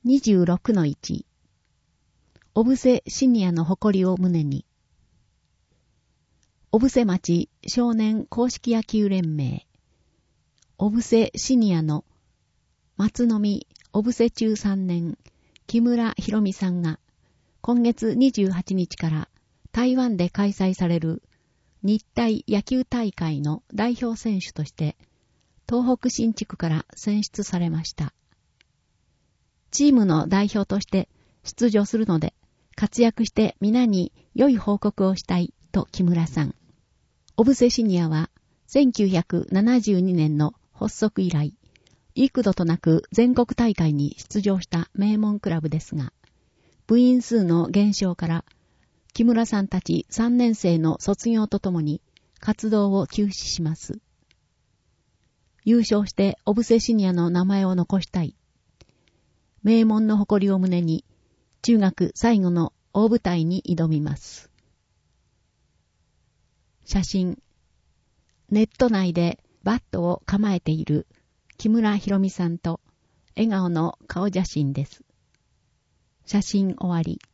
26-1 小布施シニアの誇りを胸に。小布施町少年公式野球連盟小布施シニアの松の実小布施中3年木村博美さんが今月28日から台湾で開催される日体野球大会の代表選手として東北新地区から選出されました。チームの代表として出場するので活躍して皆に良い報告をしたいと木村さん。小布施シニアは1972年の発足以来、幾度となく全国大会に出場した名門クラブですが、部員数の減少から木村さんたち3年生の卒業とともに活動を休止します。優勝して小布施シニアの名前を残したい。名門の誇りを胸に中学最後の大舞台に挑みます。写真。ネット内でバットを構えている木村博美さんと笑顔の顔写真です。写真終わり。